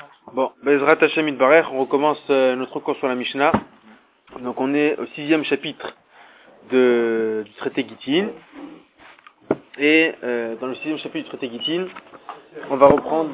Bon, Bezrat Hashem Itbarech, on recommence notre cours sur la Mishnah. Donc on est au 6e chapitre du traité Gittin. Et dans le 6e chapitre du traité Gittin, on va reprendre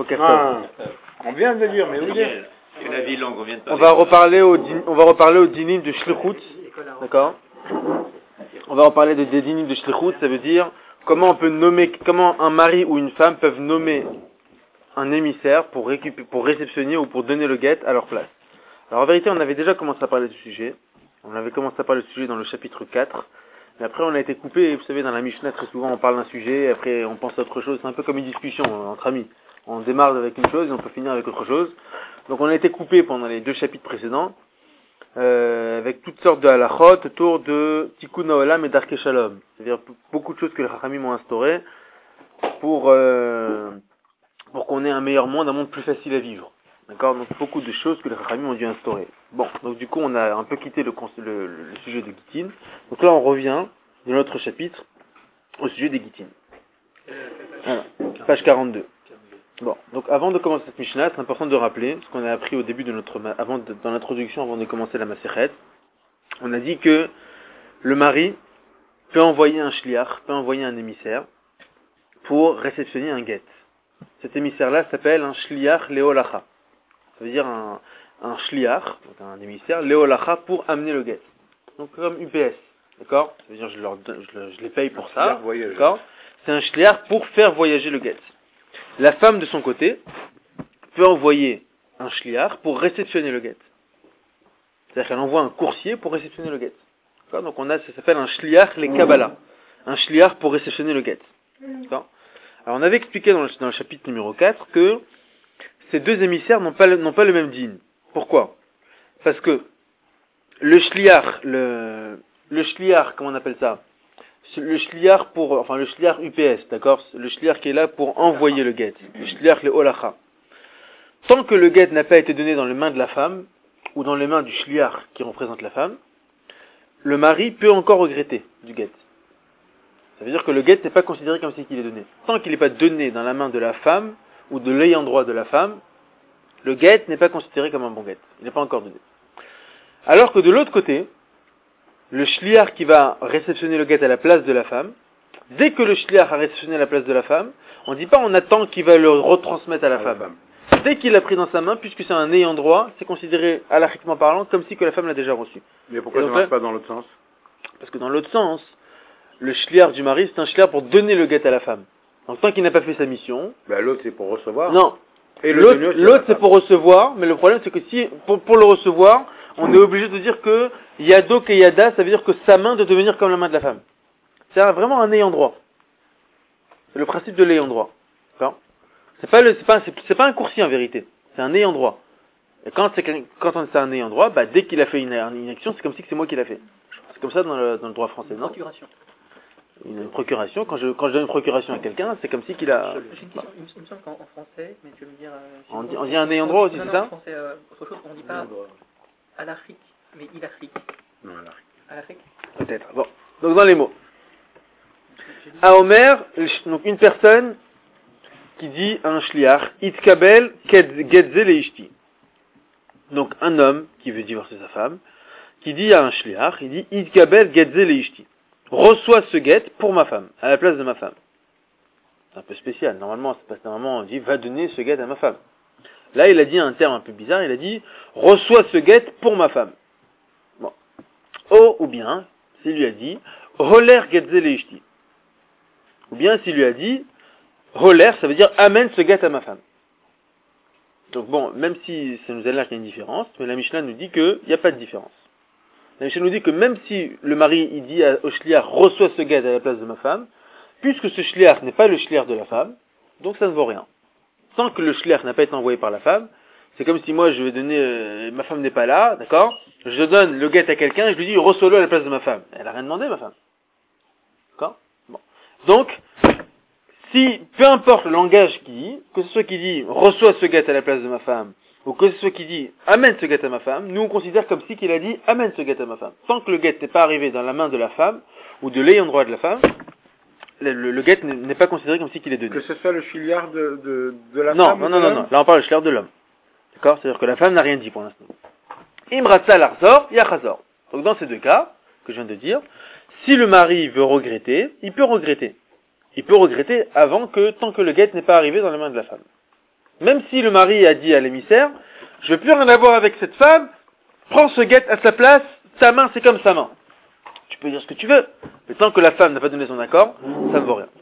on vient de le dire, mais où est la vie longue, on vient de on va reparler au dinim de Shlichut, d'accord? On va reparler des dinim de Shlichut, ça veut dire comment un mari ou une femme peuvent nommer un émissaire pour réceptionner ou pour donner le guet à leur place. Alors en vérité, on avait déjà commencé à parler du sujet. On avait commencé à parler du sujet dans le chapitre 4. Mais après, on a été coupé. Vous savez, dans la Mishnah, très souvent, on parle d'un sujet, après, on pense à autre chose. C'est un peu comme une discussion entre amis. On démarre avec une chose et on peut finir avec autre chose. Donc on a été coupé pendant les 2 chapitres précédents, avec toutes sortes de halachot autour de Tikkun Haolam et Darkei Shalom. C'est-à-dire beaucoup de choses que les Chachamim ont instaurées pour qu'on ait un meilleur monde, un monde plus facile à vivre. D'accord? Donc beaucoup de choses que les Chachamim ont dû instaurer. Bon, donc du coup on a un peu quitté le sujet de Gittin. Donc là on revient de notre chapitre au sujet des Gittin. Voilà, page 42. Bon, donc avant de commencer cette Mishnah, c'est important de rappeler ce qu'on a appris au début de dans l'introduction, avant de commencer la Masechet. On a dit que le mari peut envoyer un shliach, peut envoyer un émissaire pour réceptionner un guet. Cet émissaire-là s'appelle un shliach leolacha. Ça veut dire un shliach, donc un émissaire, leolacha, pour amener le guet. Donc comme UPS, d'accord? Ça veut dire je les paye pour ça, d'accord? C'est un shliach pour faire voyager le guet. La femme de son côté peut envoyer un shliach pour réceptionner le guet. C'est-à-dire qu'elle envoie un coursier pour réceptionner le guet. D'accord? Donc ça s'appelle un shliach le kabbalah. Un shliach pour réceptionner le guet. D'accord? Alors on avait expliqué dans le chapitre numéro 4 que ces deux émissaires n'ont pas le même din. Pourquoi? Parce que le shliach, comment on appelle ça? Le shliach le shliach UPS, d'accord? Le shliach qui est là pour envoyer le guet. Le shliach le holacha. Tant que le guet n'a pas été donné dans les mains de la femme, ou dans les mains du shliach qui représente la femme, le mari peut encore regretter du guet. Ça veut dire que le guet n'est pas considéré comme si qu'il est donné. Tant qu'il n'est pas donné dans la main de la femme, ou de l'ayant droit de la femme, le guet n'est pas considéré comme un bon guet. Il n'est pas encore donné. Alors que de l'autre côté, le shliach qui va réceptionner le guet à la place de la femme, dès que le shliach a réceptionné à la place de la femme, on ne dit pas on attend qu'il va le retransmettre à la femme. Dès qu'il l'a pris dans sa main, puisque c'est un ayant droit, c'est considéré, halachiquement parlant, comme si que la femme l'a déjà reçu. Mais pourquoi ça ne marche pas dans l'autre sens? Parce que dans l'autre sens, le shliach du mari, c'est un shliach pour donner le guet à la femme. Donc tant qu'il n'a pas fait sa mission... l'autre c'est pour recevoir. Non. Et l'autre c'est pour recevoir, mais le problème c'est que si, pour le recevoir, on est obligé de dire que yado ke yada, ça veut dire que sa main doit devenir comme la main de la femme. C'est vraiment un ayant droit. C'est le principe de l'ayant droit. D'accord? C'est pas un coursier en vérité. C'est un ayant droit. Et quand c'est un ayant droit, dès qu'il a fait une action, c'est comme si c'est moi qui l'a fait. C'est comme ça dans le droit français, non? Procuration. Une procuration, quand je donne une procuration à quelqu'un, c'est comme si qu'il a... J'ai une question, il me semble qu'en français, mais tu veux me dire... on dit un ayant droit aussi, c'est ça? En français, autre chose, on ne dit pas à l'Afrique, mais il Afrique. Non, à l'Afrique. À l'Afrique? Peut-être. Bon. Donc dans les mots. À Omer, donc une personne qui dit à un shliach, itkabel getze leishti. Donc un homme qui veut divorcer sa femme, qui dit à un shliach, il dit itkabel getze leishti. Reçois ce guet pour ma femme, à la place de ma femme. C'est un peu spécial. Normalement, on dit va donner ce guet à ma femme. Là, il a dit un terme un peu bizarre, il a dit reçois ce guet pour ma femme. Bon. Ou bien, s'il lui a dit holer getze leishti. Ou bien s'il lui a dit holer, ça veut dire amène ce guet à ma femme. Donc bon, même si ça nous a l'air qu'il y a une différence, mais la Mishnah nous dit qu'il n'y a pas de différence. La Mishnah nous dit que même si le mari il dit au shliach reçois ce guet à la place de ma femme, puisque ce shliach n'est pas le shliach de la femme, donc ça ne vaut rien. Tant que le shliach n'a pas été envoyé par la femme, c'est comme si moi je vais donner, ma femme n'est pas là, d'accord? Je donne le guet à quelqu'un et je lui dis reçois-le à la place de ma femme. Elle a rien demandé, ma femme. D'accord? Bon. Donc, si, peu importe le langage qui dit, que ce soit qui dit reçois ce guet à la place de ma femme, ou que ce soit qui dit amène ce guet à ma femme, nous on considère comme si qu'il a dit amène ce guet à ma femme. Tant que le guet n'est pas arrivé dans la main de la femme, ou de l'ayant droit de la femme, le guet n'est pas considéré comme si qu'il est donné. Que ce soit le shliach de la non, femme? Non. Là on parle du shliach de l'homme. D'accord? C'est-à-dire que la femme n'a rien dit pour l'instant. Imratza l'arzor, yachazor. Donc dans ces deux cas, que je viens de dire, si le mari veut regretter, il peut regretter. Il peut regretter tant que le guet n'est pas arrivé dans les mains de la femme. Même si le mari a dit à l'émissaire, je veux plus rien avoir avec cette femme, prends ce guet à sa place, ta main c'est comme sa main. Tu peux dire ce que tu veux, mais tant que la femme n'a pas donné son accord, ça ne vaut rien.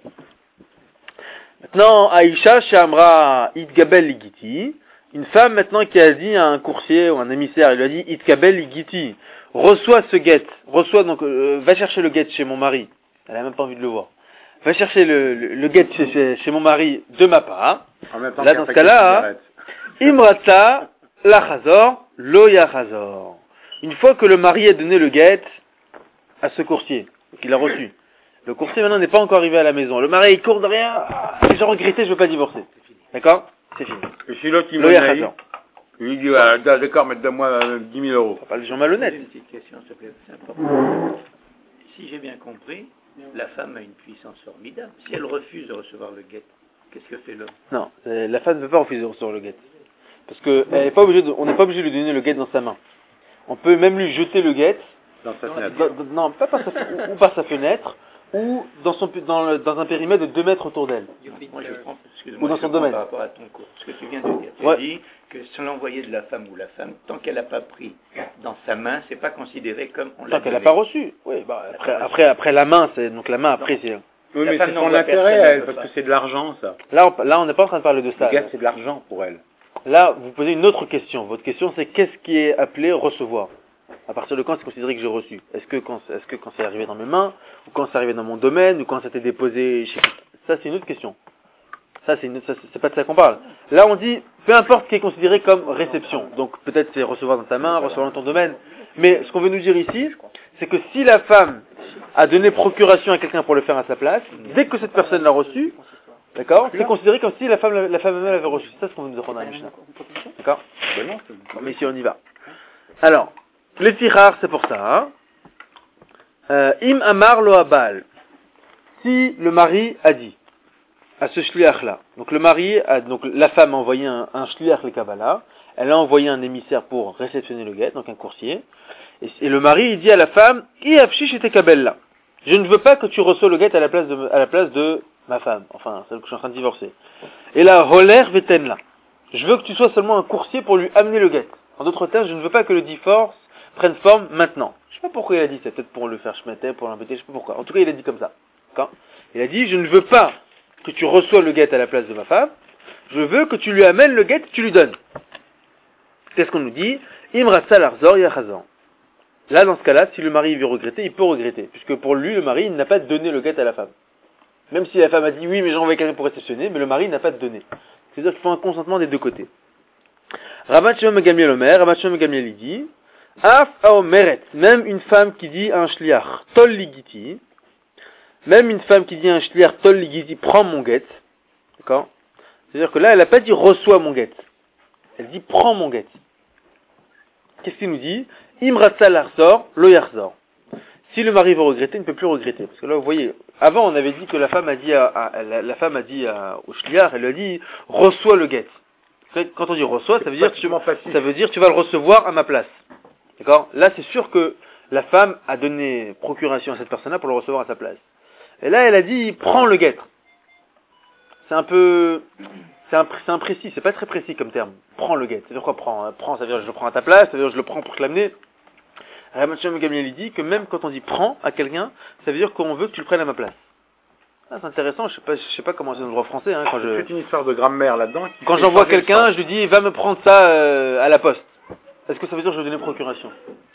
Maintenant, Aïcha, Shamra, Itgabel Ligiti, une femme maintenant qui a dit à un coursier ou un émissaire, il lui a dit, Itgabel Ligiti, reçois ce guet, va chercher le guet chez mon mari. Elle a même pas envie de le voir. Va chercher le guet chez mon mari de ma part. Là, dans ce cas-là, Imrata, lachazor, lo yachazor. Une fois que le mari a donné le guet à ce coursier, qu'il a reçu, le coursier maintenant n'est pas encore arrivé à la maison. Le mari il court derrière, j'ai regretté, je veux pas divorcer. D'accord? C'est fini. Et si l'autre il me dit, il lui dit, d'accord, mais donne-moi 10 000 euros. Pas les gens malhonnêtes. Une petite question, s'il te plaît, c'est important. Si j'ai bien compris, la femme a une puissance formidable. Si elle refuse de recevoir le guet, qu'est-ce que fait l'homme? Non, la femme ne peut pas refuser de recevoir le guet. Parce que on n'est pas obligé de lui donner le guet dans sa main. On peut même lui jeter le guet dans sa fenêtre. Non, pas par sa fenêtre, ou dans un périmètre de 2 mètres autour d'elle. Moi, je prends, ou dans son domaine. Par rapport à ton cours, ce que tu viens de dire. Tu dis que sans l'envoyer de la femme ou la femme, tant qu'elle n'a pas pris dans sa main, c'est pas considéré comme on l'a. Tant qu'elle n'a pas reçu. Oui, après la main, donc la main après c'est. Oui, mais c'est son intérêt, elle, parce que c'est de l'argent, ça. Là, on n'est pas en train de parler de ça. Le gars, c'est de l'argent pour elle. Là, vous posez une autre question. Votre question, c'est qu'est-ce qui est appelé recevoir? À partir de quand c'est considéré que j'ai reçu? Est-ce que quand c'est arrivé dans mes mains, ou quand c'est arrivé dans mon domaine, ou quand ça t'est déposé chez... Ça, c'est une autre question. C'est pas de ça qu'on parle. Là, on dit, peu importe ce qui est considéré comme réception. Donc, peut-être c'est recevoir dans ta main, recevoir dans ton domaine. Mais ce qu'on veut nous dire ici, c'est que si la femme a donné procuration à quelqu'un pour le faire à sa place, dès que cette personne l'a reçu, d'accord, c'est considéré comme si la femme elle-même l'avait reçu. C'est ça ce qu'on veut nous apprendre à la Mishnah. D'accord? Mais ici, on y va. Alors, les tirars, c'est pour ça. Im amar lo abal. Si le mari a dit à ce shliach-là, donc la femme a envoyé un shliach le Kabbalah, elle a envoyé un émissaire pour réceptionner le guet, donc un coursier, et le mari il dit à la femme, Iafshish et kabella. Je ne veux pas que tu reçois le guet à la place de ma femme, enfin celle que je suis en train de divorcer. Et là, holer vetenla. Je veux que tu sois seulement un coursier pour lui amener le guet. En d'autres termes, je ne veux pas que le divorce prenne forme maintenant. Je sais pas pourquoi il a dit ça, peut-être pour le faire schmetter, pour l'embêter, je sais pas pourquoi. En tout cas, il a dit comme ça. D'accord? Il a dit, je ne veux pas que tu reçois le guet à la place de ma femme, je veux que tu lui amènes le guet, tu lui donnes. Qu'est-ce qu'on nous dit? Imratza l'arzor yachazor. Là, dans ce cas-là, si le mari veut regretter, il peut regretter, puisque pour lui, le mari, il n'a pas donné le guet à la femme. Même si la femme a dit oui, mais j'ai envoyé quelqu'un pour réceptionner, mais le mari n'a pas donné. C'est-à-dire qu'il faut un consentement des deux côtés. Rabat Shimon ben Gamliel Omer, Rabat Shimon ben Gamliel il dit, Af aomeret, même une femme qui dit à un shliach, tol ligiti, même une femme qui dit à un shliach, tol ligiti, prends mon guet, d'accord? C'est-à-dire que là, elle n'a pas dit reçois mon guet. Elle dit prends mon guet. Qu'est-ce qu'il nous dit? Imratza l'arzor, lo yarzor. Si le mari veut regretter, il ne peut plus regretter. Parce que là, vous voyez, avant, on avait dit que la femme a dit au shliach, elle lui a dit, reçois le guet. Quand on dit reçois, ça veut dire tu vas le recevoir à ma place. D'accord? Là, c'est sûr que la femme a donné procuration à cette personne-là pour le recevoir à sa place. Et là, elle a dit, prends le guet. C'est imprécis, c'est pas très précis comme terme. Prends le guet. C'est-à-dire quoi, prends, ça veut dire je le prends à ta place, ça veut dire je le prends pour te l'amener. Rabat Shimon ben Gamliel dit que même quand on dit prends à quelqu'un, ça veut dire qu'on veut que tu le prennes à ma place. Ah, c'est intéressant, je sais pas comment c'est dans le droit français. Hein, c'est une histoire de grammaire là-dedans. Quand j'envoie quelqu'un, je lui dis va me prendre ça à la poste. Est-ce que ça veut dire que je vais donner procuration?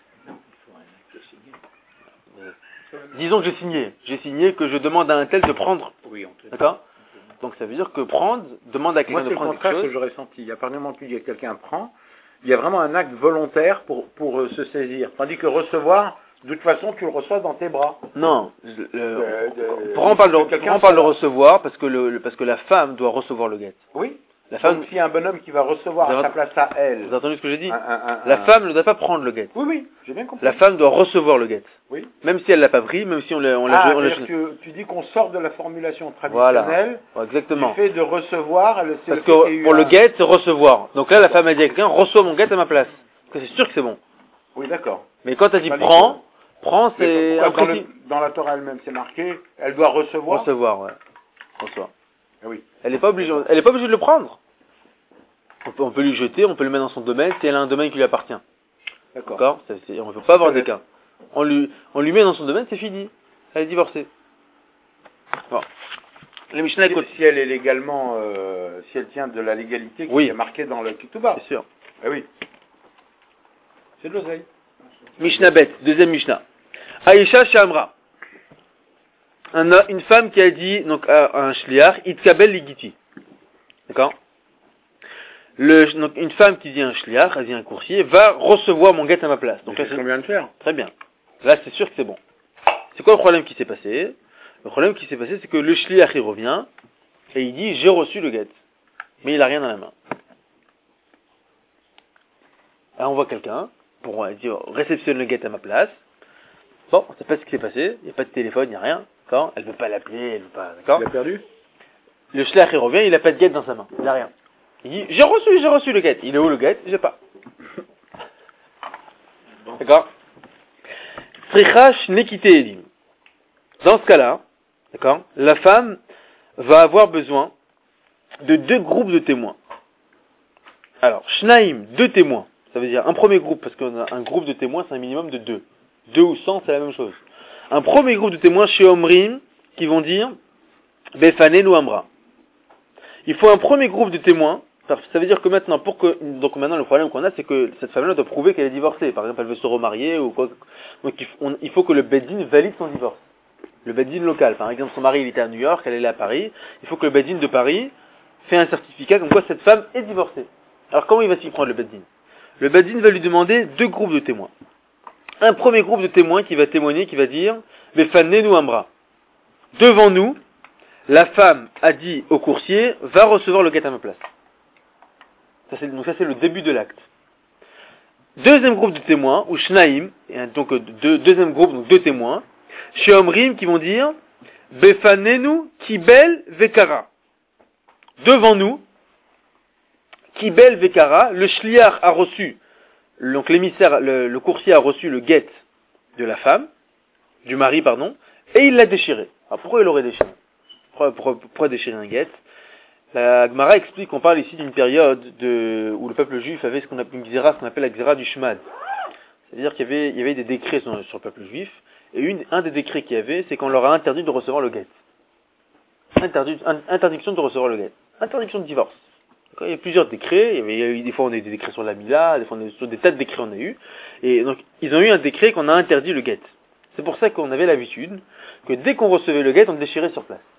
Disons que j'ai signé que je demande à un tel de prendre. Oui, d'accord? Donc ça veut dire que prendre, demande à quelqu'un de prendre quelque chose. Moi, c'est le contraire que j'aurais senti. À partir du moment où tu dis que quelqu'un prend, il y a vraiment un acte volontaire pour se saisir. Tandis que recevoir, de toute façon, tu le reçois dans tes bras. Non. Pourquoi on parle de recevoir? Parce que la femme doit recevoir le guet. Oui. La femme, Donc, s'il y a un bonhomme qui va recevoir à sa place à elle. vous avez entendu ce que j'ai dit? Un- La femme ne doit pas prendre le guet. Oui, oui, j'ai bien compris. La femme doit recevoir le guet. Oui. Même si elle l'a pas pris, même si on l'a C'est-à-dire que tu dis qu'on sort de la formulation traditionnelle. Ouais, exactement. Du fait de recevoir, c'est Parce le fait qu'il y ait que eu pour le guet, c'est recevoir. Donc là, la femme a dit à quelqu'un, reçois mon guet à ma place. Parce que c'est sûr que c'est bon. Oui, d'accord. Mais quand elle dit Tandis prends, Mais c'est un pourquoi principe. dans la Torah elle-même, c'est marqué, elle doit recevoir. Recevoir, ouais. Recevoir. Ah oui. Elle n'est pas obligée de le prendre. On peut lui jeter, on peut le mettre dans son domaine, si elle a un domaine qui lui appartient. D'accord. D'accord? On ne peut pas avoir des cas. On lui met dans son domaine, c'est fini. Elle est divorcée. Bon. Le Mishnah Si elle est légalement, si elle tient de la légalité qui est marquée dans le Ketubah. C'est sûr. Ah oui. C'est de l'oseille. Mishnah Bet, deuxième Mishnah. Aïcha Shamra. Une femme qui a dit donc à un shliach, Itkabel Ligiti. D'accord? Donc une femme qui dit à un shliach, elle dit à un coursier, va recevoir mon guet à ma place. Donc là, c'est ce qu'on vient de faire. Très bien. Là, c'est sûr que c'est bon. C'est quoi le problème qui s'est passé? Le problème qui s'est passé, c'est que le shliach, il revient, et il dit, j'ai reçu le guet. Mais il a rien dans la main. Alors on voit quelqu'un, pour dire, réceptionne le guet à ma place. Bon, on sait pas ce qui s'est passé, il n'y a pas de téléphone, il n'y a rien. D'accord? Elle veut pas l'appeler, elle veut pas, d'accord? Il a perdu? Le shliach, il revient, il a pas de guet dans sa main. Il a rien. Il dit, j'ai reçu le guet. Il est où le guet? J'ai pas. D'accord? Srichash nekite edim. Dans ce cas-là, d'accord, la femme va avoir besoin de 2 groupes de témoins. Alors, Shnaim, 2 témoins. Ça veut dire un premier groupe, parce qu'un groupe de témoins, c'est un minimum de 2. 2 ou 100, c'est la même chose. Un premier groupe de témoins chez Omrim, qui vont dire, Befane ou Amra. Il faut un premier groupe de témoins. Ça veut dire que maintenant, donc maintenant le problème qu'on a, c'est que cette femme-là doit prouver qu'elle est divorcée. Par exemple, elle veut se remarier ou quoi. Donc il faut que le Beddin valide son divorce. Le Beddin local. Par exemple, son mari il était à New York, elle est à Paris. Il faut que le Beddin de Paris fait un certificat comme quoi cette femme est divorcée. Alors comment il va s'y prendre le Beddin? Le Beddin va lui demander 2 groupes de témoins. Un premier groupe de témoins qui va témoigner, qui va dire Befanenu Amra. Devant nous, la femme a dit au coursier, va recevoir le guet à ma place. Donc ça c'est le début de l'acte. Deuxième groupe de témoins, ou Shnaim, donc deuxième groupe, donc 2 témoins, chez Omrim qui vont dire, Befanenu Kibel Vekara. Devant nous, Kibel Vekara, le shliach a reçu, donc l'émissaire, le coursier a reçu le guet de la femme, du mari, pardon, et il l'a déchiré. Alors pourquoi il l'aurait déchiré? Pourquoi déchirer un guet? La Gemara explique qu'on parle ici d'une période où le peuple juif avait ce qu'on appelle la Xéra du Shmad. C'est-à-dire qu'il y avait des décrets sur le peuple juif, et un des décrets qu'il y avait, c'est qu'on leur a interdit de recevoir le guet. Interdiction de recevoir le guet. Interdiction de divorce. Il y a plusieurs décrets, il y a eu, des fois on a eu des décrets sur la Mila, des fois sur des tas de décrets on a eu, et donc ils ont eu un décret qu'on a interdit le guet. C'est pour ça qu'on avait l'habitude que dès qu'on recevait le guet, on le déchirait sur place.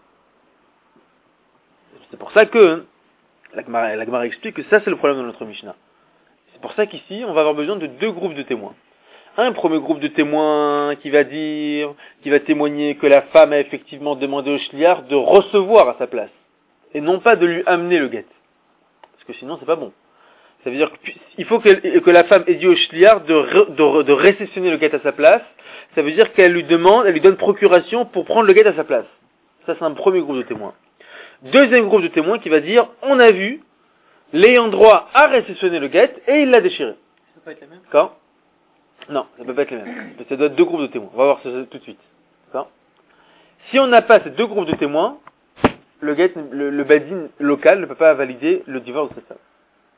C'est pour ça que la Gemara explique que ça c'est le problème de notre Mishnah. C'est pour ça qu'ici on va avoir besoin de 2 groupes de témoins. Un premier groupe de témoins qui va témoigner que la femme a effectivement demandé au shliach de recevoir à sa place, et non pas de lui amener le guet. Parce que sinon c'est pas bon. Ça veut dire qu'il faut que la femme ait dit au shliach de réceptionner le guet à sa place. Ça veut dire qu'elle lui donne procuration pour prendre le guet à sa place. Ça c'est un premier groupe de témoins. Deuxième groupe de témoins qui va dire, on a vu, l'ayant droit à réceptionner le guet, et il l'a déchiré. Ça peut pas être la même? D'accord? Non, ça peut pas être les mêmes. Ça doit être 2 groupes de témoins. On va voir ça tout de suite. D'accord? Si on n'a pas ces 2 groupes de témoins, le guet, le Beddin local ne peut pas valider le divorce de cette femme.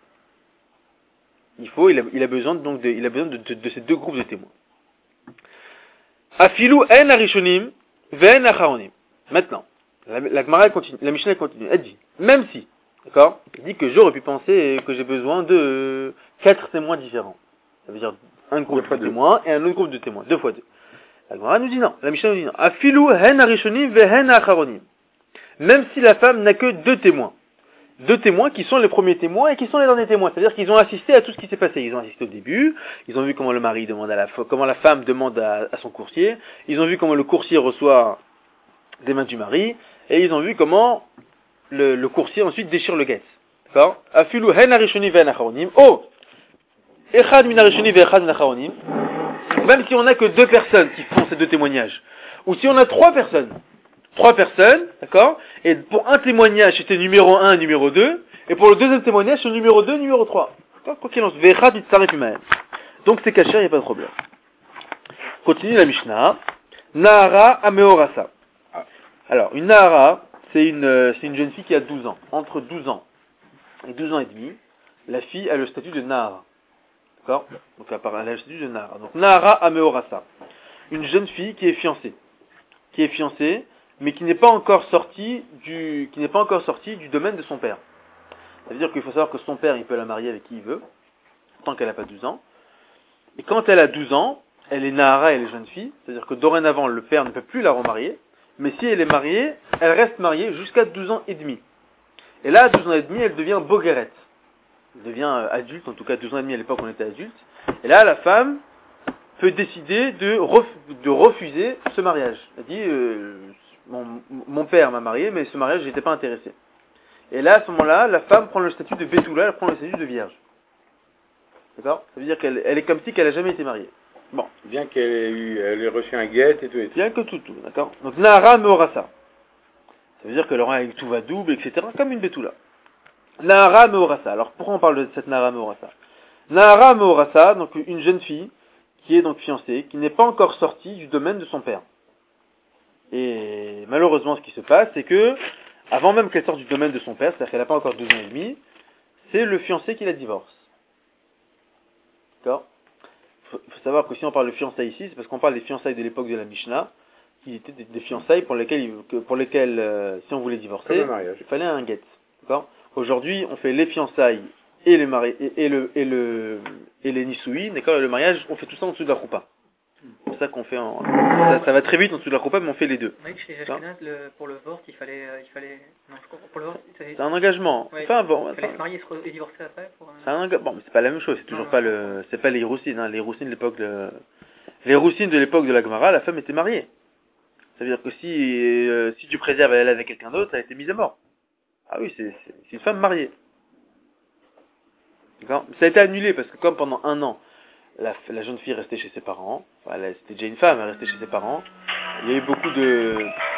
Il a besoin donc de ces 2 groupes de témoins. Afilu en arishonim, ve'en acharonim. Maintenant. La Gemara continue, la Mishnah continue, elle dit, même si, d'accord, elle dit que j'aurais pu penser que j'ai besoin de 4 témoins différents. Ça veut dire un groupe de témoins et un autre groupe de témoins, 2 fois 2. La Gemara nous dit non, la Mishnah nous dit non. Afilu hen arishonim ve hen acharonim. Même si la femme n'a que 2 témoins. 2 témoins qui sont les premiers témoins et qui sont les derniers témoins. C'est-à-dire qu'ils ont assisté à tout ce qui s'est passé. Ils ont assisté au début, ils ont vu comment le mari demande comment la femme demande à son coursier, ils ont vu comment le coursier reçoit des mains du mari, et ils ont vu comment le coursier ensuite déchire le guet. D'accord? Afilu hen harishoni ve'hen acharonim. Oh! Echad min harishoni ve'echad min acharonim. Même si on n'a que 2 personnes qui font ces 2 témoignages. Ou si on a 3 personnes. 3 personnes, d'accord? Et pour un témoignage, c'était numéro 1 et numéro 2. Et pour le deuxième témoignage, c'est numéro 2 numéro 3. D'accord? Quoi qu'il en soit. Ve'echad mitzaref imahem. Donc c'est caché, il n'y a pas de problème. Continue la Mishnah. Nahara ameorasa. Alors, une Nahara, c'est une jeune fille qui a 12 ans. Entre 12 ans et 12 ans et demi, la fille a le statut de Nahara. D'accord? Donc elle a le statut de Nahara. Donc Nahara ameorasa. Une jeune fille qui est fiancée. Qui est fiancée, mais qui n'est pas encore sortie du domaine de son père. Ça veut dire qu'il faut savoir que son père, il peut la marier avec qui il veut, tant qu'elle n'a pas 12 ans. Et quand elle a 12 ans, elle est Nahara, elle est jeune fille, c'est-à-dire que dorénavant, le père ne peut plus la remarier, mais si elle est mariée, elle reste mariée jusqu'à 12 ans et demi. Et là, à 12 ans et demi, elle devient Bogeret. Elle devient adulte, en tout cas 12 ans et demi à l'époque où on était adulte. Et là, la femme peut décider de refuser ce mariage. Elle dit, mon père m'a marié, mais ce mariage, je n'étais pas intéressé. Et là, à ce moment-là, la femme prend le statut de Betula, elle prend le statut de vierge. D'accord? Ça veut dire qu'elle est comme si qu'elle n'a jamais été mariée. Bon. Bien qu'elle ait reçu un guet et tout. Bien que tout, d'accord? Donc, Nahara meorasa. Ça veut dire qu'elle aura tout va double, etc., comme une Betula. Nahara meorasa. Alors, pourquoi on parle de cette Nahara meorasa? Nahara meorasa, donc une jeune fille, qui est donc fiancée, qui n'est pas encore sortie du domaine de son père. Et malheureusement, ce qui se passe, c'est que, avant même qu'elle sorte du domaine de son père, c'est-à-dire qu'elle n'a pas encore 12 ans et demi, c'est le fiancé qui la divorce. D'accord? Il faut savoir que si on parle de fiançailles ici, c'est parce qu'on parle des fiançailles de l'époque de la Mishnah, qui étaient des fiançailles pour lesquelles si on voulait divorcer, il fallait un get. D'accord? Aujourd'hui, on fait les fiançailles et les les nisouïs, d'accord? Le mariage, on fait tout ça en dessous de la choupa. C'est ça qu'on fait ça va très vite en dessous de la choupa, mais on fait les deux. Oui, chez Ashkenaz, pour le divorce, il fallait, non, je comprends, pour le divorce, c'est un engagement. Ouais, Enfin, bon, il fallait se marier et divorcer après c'est un bon, mais c'est pas la même chose, c'est toujours pas c'est pas les roussines, hein. Les roussines de l'époque de la Gemara, la femme était mariée. Ça veut dire que si tu préserves, elle avec quelqu'un d'autre, elle a été mise à mort. Ah oui, c'est une femme mariée. D'accord? Ça a été annulé parce que comme pendant 1 an, la jeune fille restait chez ses parents, enfin, c'était déjà une femme, elle restait chez ses parents, il y a eu beaucoup de...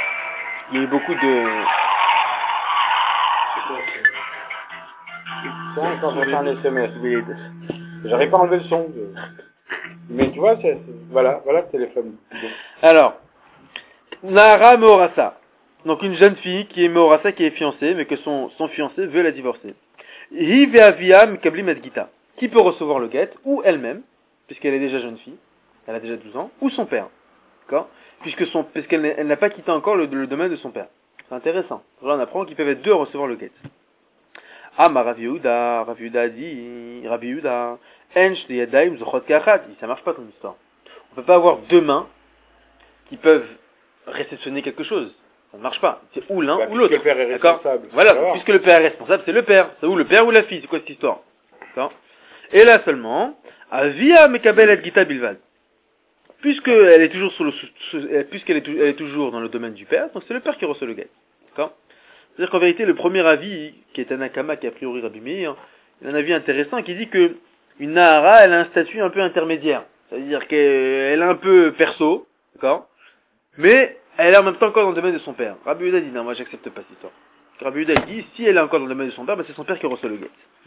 Ça, quand on fait un SMS, j'arrive pas à enlever le son. Mais tu vois, voilà le téléphone. Alors, Nahara meorasa. Donc une jeune fille qui est meorasa, qui est fiancée, mais que son fiancé veut la divorcer. Hi ve'avia mikablim et gita. Qui peut recevoir le get, ou elle-même, puisqu'elle est déjà jeune fille, elle a déjà 12 ans, ou son père. D'accord? Puisqu'elle n'a pas quitté encore le domaine de son père. C'est intéressant. Là, on apprend qu'ils peuvent être 2 à recevoir le get. Ah, ma Rav Yehuda dit, Rabbi Yehuda, Ench de Yadaim Zochot Kachat. Ça marche pas ton histoire. On peut pas avoir 2 mains qui peuvent réceptionner quelque chose. Ça ne marche pas. C'est ou l'un ou l'autre. Le père est responsable. Voilà. Puisque le père est responsable, c'est le père. C'est ou le père ou la fille. C'est quoi cette histoire? D'accord? Et là seulement, Avia Mekabel et Gita Bilvad. Puisqu'elle est toujours elle est toujours dans le domaine du père, donc c'est le père qui reçoit le get. D'accord? C'est-à-dire qu'en vérité, le premier avis, qui est un Nakama, qui est a priori Rabbi Meir, il y a un avis intéressant qui dit que une Nahara, elle a un statut un peu intermédiaire. C'est-à-dire qu'elle est un peu perso, d'accord? Mais elle est en même temps encore dans le domaine de son père. Rabbi Yehuda dit, non, moi j'accepte pas cette histoire. Rabbi Yehuda dit, si elle est encore dans le domaine de son père, ben c'est son père qui reçoit le get.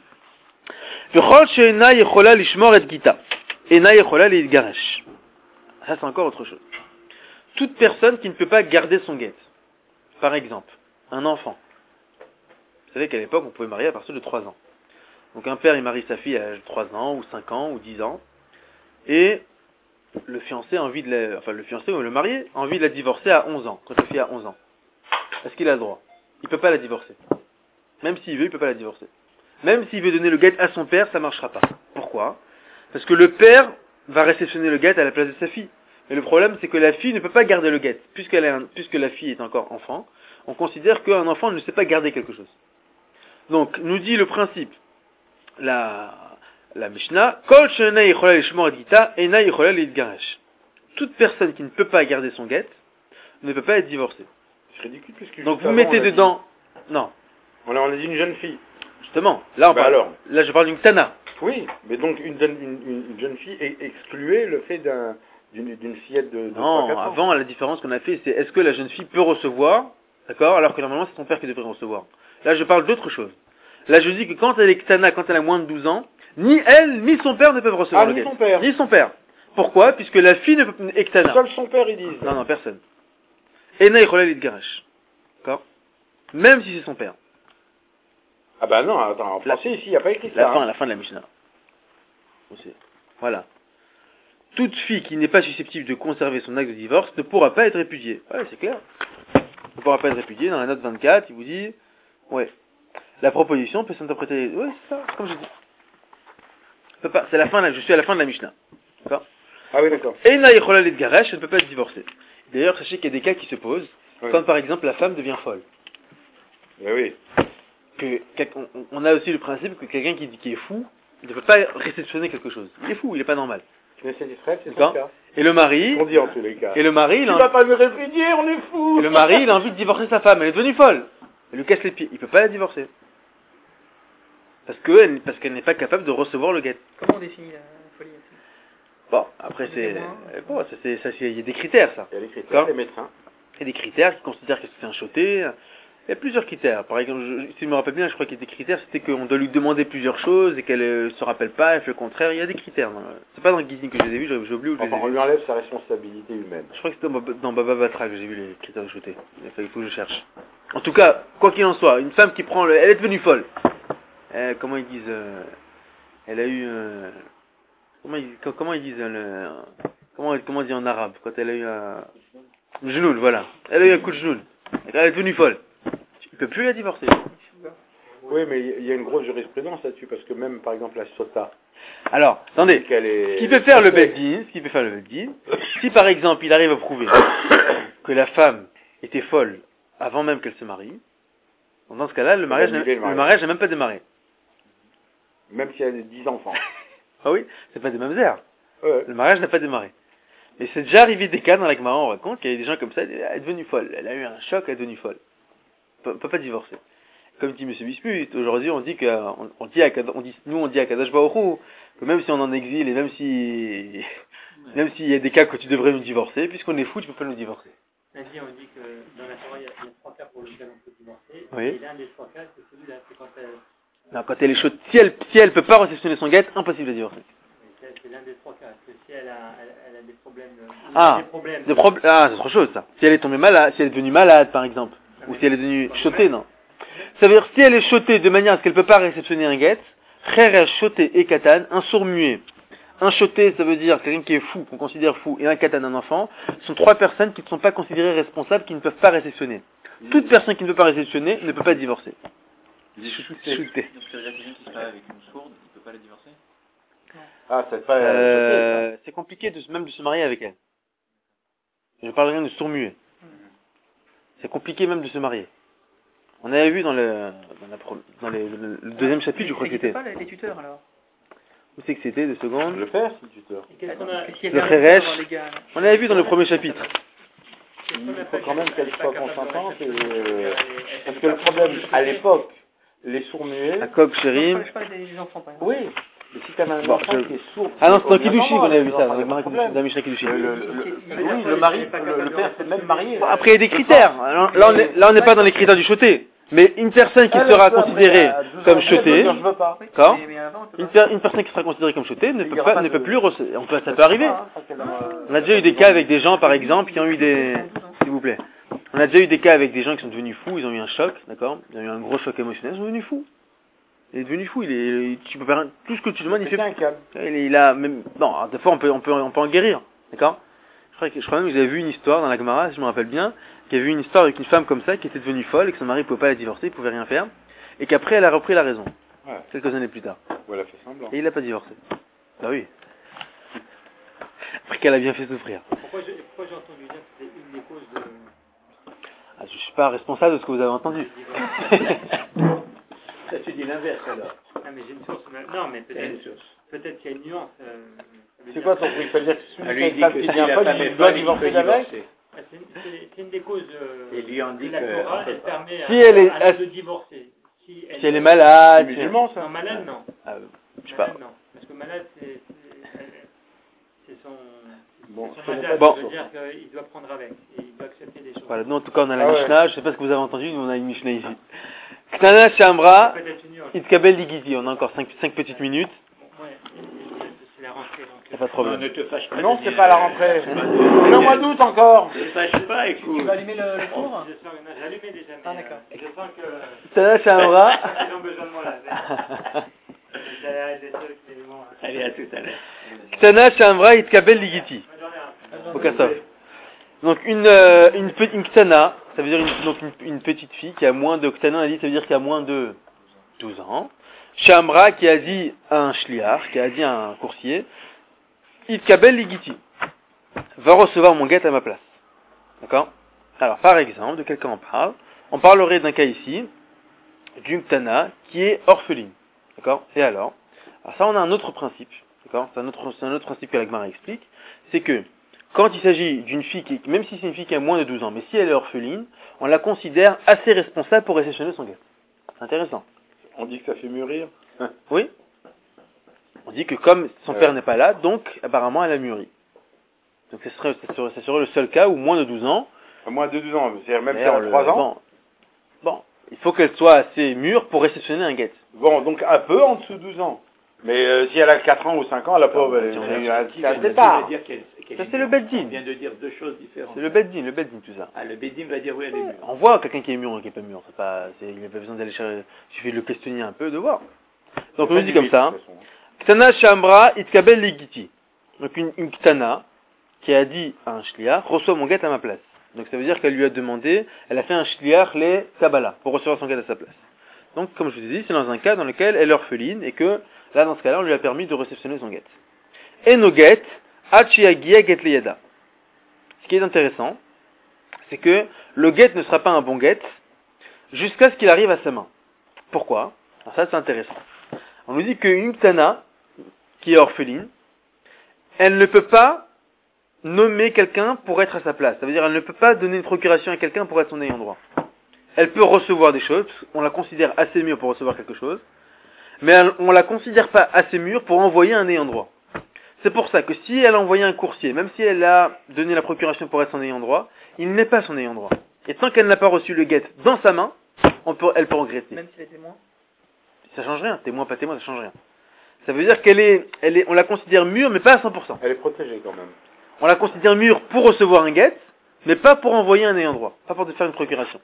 Ça c'est encore autre chose. Toute personne qui ne peut pas garder son get. Par exemple, un enfant. Vous savez qu'à l'époque, on pouvait marier à partir de 3 ans. Donc un père, il marie sa fille à l'âge de 3 ans, ou 5 ans, ou 10 ans. Et le fiancé ou le marié a envie de la divorcer à 11 ans, quand la fille a 11 ans. Est-ce qu'il a le droit? Il peut pas la divorcer. Même s'il veut, il peut pas la divorcer. Même s'il veut donner le get à son père, ça marchera pas. Pourquoi? Parce que le père va réceptionner le get à la place de sa fille. Mais le problème, c'est que la fille ne peut pas garder le get. Puisque la fille est encore enfant, on considère qu'un enfant ne sait pas garder quelque chose. Donc, nous dit le principe, la Mishnah, Kol she'ena yichola lishmor et gita, ena yichola litgaresh. Toute personne qui ne peut pas garder son get ne peut pas être divorcée. C'est ridicule, puisque donc vous mettez dedans... Non. On a dit une jeune fille. Justement, là, Bah alors. là je parle d'une ktana. Oui, mais donc une jeune fille excluait le fait d'une fillette de 3-4 Non, ans. avant, la différence qu'on a fait, c'est est-ce que la jeune fille peut recevoir, d'accord, alors que normalement c'est son père qui devrait recevoir. Là, je parle d'autre chose. Là, je dis que quand elle est ktana, quand elle a moins de 12 ans, ni elle, ni son père ne peuvent recevoir Ah, le ni guet. son père. Ni son père. Pourquoi? Puisque la fille ne peut est ktana. Seul son père, ils disent. Non, personne. Ena Yicholel Itgaresh. D'accord? Même si c'est son père. Ah bah non, attends, en français, ici, il n'y a pas écrit ça. La fin de la Mishnah. Aussi. Voilà. Toute fille qui n'est pas susceptible de conserver son acte de divorce ne pourra pas être répudiée. Ouais, c'est clair. Ne pourra pas être répudiée. Dans la note 24, il vous dit, ouais, la proposition peut s'interpréter, ouais, c'est ça, comme je dis. C'est la fin, je suis à la fin de la Mishnah. D'accord? Ah oui, d'accord. Ena Yicholel Itgaresh, elle ne peut pas être divorcée. D'ailleurs, sachez qu'il y a des cas qui se posent, Oui. comme par exemple la femme devient folle. Oui. On a aussi le principe que quelqu'un qui est fou ne peut pas réceptionner quelque chose. Il est fou, il n'est pas normal. Knesset Israël, c'est son D'accord. cas. Et le mari, On dit en tous les cas. il Tu vas pas me répudier, on est fou. et le mari, il a envie de divorcer sa femme, elle est devenue folle. Elle lui casse les pieds, il peut pas la divorcer. Parce qu'elle n'est pas capable de recevoir le guet. Comment on définit la folie aussi? Bon, après il y a des critères, ça. Il y a les critères, D'accord. les médecins. Il y a des critères qui considèrent que c'est un shoté. Il y a plusieurs critères. Par exemple, si je me rappelle bien, je crois qu'il y a des critères, c'était qu'on doit lui demander plusieurs choses et qu'elle se rappelle pas, elle fait le contraire. Il y a des critères. C'est pas dans le Gizing que je les ai vus, j'ai oublié où je les ai Enfin, on vus. lui enlève sa responsabilité humaine. Je crois que c'était dans Baba Batra que j'ai vu les critères de shoté. Il faut que je cherche. En tout cas, quoi qu'il en soit, une femme qui prend elle est devenue folle. Comment ils disent elle a eu comment ils disent comment on dit en arabe quand elle a eu un genoul, voilà. Elle a eu un coup de genoul. Elle est devenue folle. Il peut plus la divorcer. Oui, mais il y a une grosse jurisprudence là-dessus, parce que même, par exemple, la sota. Alors, attendez. Ce qui peut faire le Beddin, si par exemple il arrive à prouver que la femme était folle avant même qu'elle se marie, dans ce cas-là, le mariage n'a même pas démarré. Même si elle a 10 enfants. Ah oui, c'est pas des mêmes airs. Ouais. Le mariage n'a pas démarré. Mais c'est déjà arrivé des cas dans la Gemara, on raconte qu'il y a des gens comme ça, elle est devenue folle. Elle a eu un choc, elle est devenue folle. On peut pas divorcer. Comme dit M. Bisput, aujourd'hui on dit nous on dit à Kadosh Baruch Hu, que même si on est en exil et même s'il y a des cas que tu devrais nous divorcer, puisqu'on est fou, tu peux pas nous divorcer. On dit que dans la Torah, il y a 3 cas pour lesquels on peut divorcer. Oui. Et l'un des 3 cas, c'est celui-là, c'est quand elle... Non, quand elle est chaude, si elle peut pas réceptionner son guet, impossible de divorcer. C'est l'un des 3 cas. Parce que si elle a des problèmes... C'est autre chose ça. Si elle est tombée malade, si elle est devenue malade par exemple, ou si elle est devenue chotée, non. Ça veut dire si elle est chotée de manière à ce qu'elle peut pas réceptionner un guet, Kheresh, choté et katan, un sourd muet. Un choté, ça veut dire quelqu'un qui est fou, qu'on considère fou, et un katan, un enfant, sont 3 personnes qui ne sont pas considérées responsables, qui ne peuvent pas réceptionner. Toute personne qui ne peut pas réceptionner ne peut pas divorcer. Shooté. Donc ça veut dire que quelqu'un qui se marie avec une sourde, il peut pas la divorcer? Ah, c'est pas... c'est compliqué même de se marier avec elle. Je parle rien de sourd muet. C'est compliqué même de se marier. On avait vu dans le deuxième chapitre, je crois que c'était. pas les tuteurs alors? Où c'est que c'était, 2 secondes? Le père, si tuteur. Le Kheresh. On avait vu dans le premier chapitre. Il faut quand même qu'elle soit consentante. Parce que le problème, à l'époque, les sourds-muets... Akog Sherim. Je parle des enfants par exemple. Oui, mais si tu as un enfant qui est sourd... Ah non, c'est dans Kiddushin qu'on avait vu ça, dans la Mishnah Kiddushin. Oui, le mari, le père s'est même marié. Bon, après, il y a des critères. Là, on n'est pas dans les critères du choté. Mais une personne qui sera considérée comme chotée, d'accord, une personne qui sera considérée comme chotée ne peut plus recevoir. Ça peut arriver. On a déjà eu des cas avec des gens, par exemple, qui ont eu s'il vous plaît. On a déjà eu des cas avec des gens qui sont devenus fous, ils ont eu un choc, d'accord, ils ont eu un gros choc émotionnel, ils sont devenus fous. Il est devenu fou, tu peux faire tout ce que tu demandes, il fait. Il a même, non, des fois on peut en guérir, d'accord. Je crois même que j'avais vu une histoire dans la Gemara, si je me rappelle bien, qu'il y avait eu une histoire avec une femme comme ça qui était devenue folle et que son mari ne pouvait pas la divorcer, il pouvait rien faire, et qu'après elle a repris la raison, quelques années plus tard. Ouais, elle a fait semblant. Et il n'a pas divorcé. Bah oui. Après qu'elle a bien fait souffrir. Pourquoi j'ai entendu dire que c'était une des causes de... Ah, je suis pas responsable de ce que vous avez entendu. Ça, tu dis l'inverse alors. Ah, mais j'ai une source. Non, mais peut-être qu'il y a une nuance. C'est quoi ton truc? C'est-à-dire que si lui dit femme que qui si vient la pas, femme il est doit folle, il divorcer peut avec? divorcer. C'est une des causes Et lui en dit de la que Torah, on peut elle pas. permet Si elle est- à l'homme de divorcer. Si Si elle est malade. C'est musulman, ça. Non, malade, non. Je sais pas. Malade, non. Parce que malade, c'est son... Bon, son je connais adage, pas Bon. ça veut dire qu'il doit prendre avec. Et il doit accepter des choses. Voilà, nous en tout cas on a la Ah ouais. Mishnah, je sais pas ce que vous avez entendu, nous on a une Mishnah ici. Ktana Shamra, Peut-être une nuance. Itkabel Ligiti, on a encore 5 petites minutes, Ouais, c'est la rentrée. Donc, y a pas de Non, problème. ne te fâche pas. Non, Daniel. c'est pas la rentrée. On est au mois d'août encore. Ne te fâche pas, écoute. Tu vas allumer le four? Je sens, non, j'ai allumé déjà. Mais, Ah, d'accord. je sens que... Ktana Shamra, Ils ont besoin de moi là. J'allais arrêter ça avec les éléments. Allez, à tout à l'heure. Ktana Shamra, Itkabel Ligiti. Bonne journée. Hein. Au Kassov. Donc une Ktana, ça veut dire une petite fille qui a moins de Ktana, on a dit, ça veut dire qui a moins de 12 ans. Shamra qui a dit à un shliach, qui a dit à un coursier, Itkabel Ligiti, va recevoir mon guet à ma place. D'accord? Alors par exemple, de quelqu'un on parle, on parlerait d'un cas ici, d'une Ktana qui est orpheline. D'accord? Et alors ça on a un autre principe. D'accord? C'est un autre principe que la Gemara explique, c'est que quand il s'agit d'une fille qui, même si c'est une fille qui a moins de 12 ans, mais si elle est orpheline, on la considère assez responsable pour réceptionner son guet. C'est intéressant. On dit que ça fait mûrir. Oui. On dit que comme son père n'est pas là, donc apparemment elle a mûri. Donc ce serait le seul cas où moins de 12 ans. Moins de 12 ans, c'est-à-dire même si D'ailleurs, elle a 3 ans. Bon, il faut qu'elle soit assez mûre pour réceptionner un guet. Bon, donc un peu en dessous de 12 ans. Mais si elle a 4 ans ou 5 ans, la pauvre, elle c'est assez tard. Ça c'est le beddin. On vient de dire deux choses différentes. C'est le beddin tout ça. Ah, le Bédim va dire oui, elle est mûre. On voit quelqu'un qui est mûr ou qui est pas mûr. Il n'y a pas besoin d'aller chercher. Il suffit de le questionner un peu, de voir. Donc on nous dit comme ça. Ktana Shambra Itkabel Ligiti. Donc une Ktana qui a dit à un shliach, reçois mon guet à ma place. Donc ça veut dire qu'elle lui a demandé, elle a fait un shliach les Kabbalah pour recevoir son guet à sa place. Donc comme je vous ai dit, c'est dans un cas dans lequel elle est orpheline et que là dans ce cas-là on lui a permis de réceptionner son guet. Et no guet Hachiagia get leyada. Ce qui est intéressant, c'est que le guet ne sera pas un bon guet jusqu'à ce qu'il arrive à sa main. Pourquoi? Alors ça c'est intéressant. On nous dit qu'une Ktana qui est orpheline, elle ne peut pas nommer quelqu'un pour être à sa place. Ça veut dire elle ne peut pas donner une procuration à quelqu'un pour être son ayant droit. Elle peut recevoir des choses, on la considère assez mûre pour recevoir quelque chose, mais on la considère pas assez mûre pour envoyer un ayant droit. C'est pour ça que si elle a envoyé un coursier, même si elle a donné la procuration pour être son ayant droit, il n'est pas son ayant droit. Et tant qu'elle n'a pas reçu le guet dans sa main, elle peut regretter. Même s'il est témoin? Ça change rien, témoin, pas témoin, ça change rien. Ça veut dire on la considère mûre, mais pas à 100%. Elle est protégée quand même. On la considère mûre pour recevoir un guet, mais pas pour envoyer un ayant droit, pas pour faire une procuration.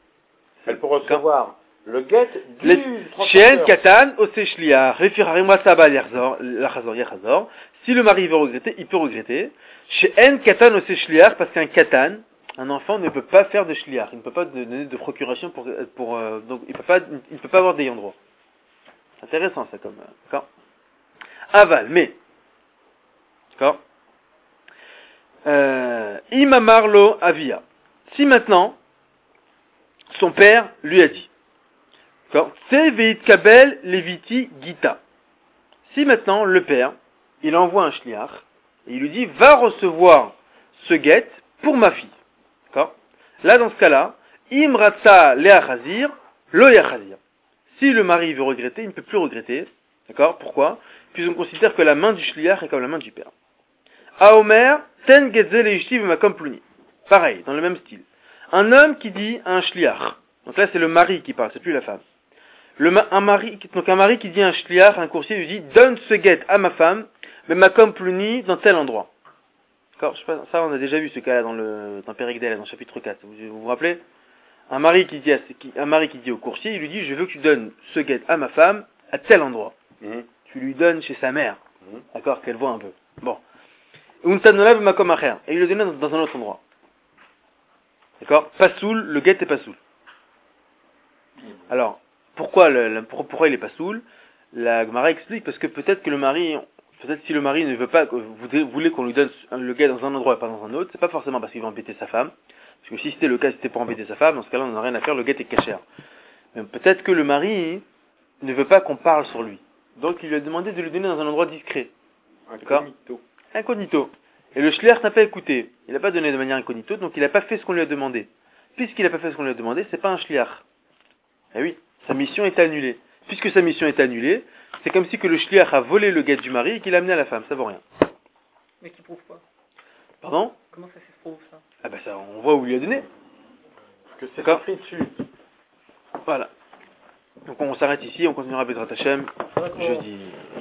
Elle peut recevoir le guet du She'en transporteur. katan ose shliach, refirarim wasaba yachazor. Si le mari veut regretter, il peut regretter. She'en katan ose shliach, parce qu'un katan, un enfant ne peut pas faire de shliach, il ne peut pas donner de procuration donc il ne peut pas avoir d'ayant droit. C'est intéressant ça comme, d'accord? Aval, mais, d'accord? Imamarlo avia. Si maintenant, son père lui a dit, d'accord? Veit kabel leviti gita. Si maintenant, le père, il envoie un shliach, et il lui dit, va recevoir ce guet pour ma fille. D'accord? Là, dans ce cas-là, imratsa leachazir, lo yachazir. Si le mari veut regretter, il ne peut plus regretter. D'accord? Pourquoi? Puisqu'on considère que la main du shliach est comme la main du père. Aomer, ten getze leishti v'makom pluni. Pareil, dans le même style. Un homme qui dit à un shliach. Donc là, c'est le mari qui parle, c'est plus la femme. Un mari qui dit à un shliach, un coursier, lui dit, donne ce guet à ma femme, mais makom pluni dans tel endroit. D'accord? Je sais pas, ça, on a déjà vu ce cas-là dans Pérec d'El, dans le chapitre 4. Vous vous rappelez? Un mari qui dit au coursier, il lui dit, je veux que tu donnes ce guet à ma femme, à tel endroit. Tu lui donnes chez sa mère. D'accord? Qu'elle voit un peu. Bon. Et il le donne dans un autre endroit. D'accord? Pasoul, le guet est pasoul. Alors, pourquoi il est pasoul? La Gemara explique, parce que peut-être si le mari ne veut pas, vous voulez qu'on lui donne le guet dans un endroit et pas dans un autre, c'est pas forcément parce qu'il va embêter sa femme. Parce que si c'était le cas, si c'était pour embêter sa femme, dans ce cas-là, on n'a rien à faire, le guet est cachère. Mais peut-être que le mari ne veut pas qu'on parle sur lui. Donc il lui a demandé de lui donner dans un endroit discret. D'accord? Incognito. Et le shliach n'a pas écouté. Il n'a pas donné de manière incognito, donc il n'a pas fait ce qu'on lui a demandé. Puisqu'il n'a pas fait ce qu'on lui a demandé, c'est pas un shliach. Eh oui. Sa mission est annulée. Puisque sa mission est annulée, c'est comme si que le shliach a volé le guet du mari et qu'il l'a amené à la femme. Ça vaut rien. Mais qui prouve quoi? Pardon? Comment ça se prouve ça? Ah ben ça, on voit où il lui a donné. Que c'est D'accord. écrit dessus. Voilà. Donc on s'arrête ici, on continuera Bezrat Hashem jeudi.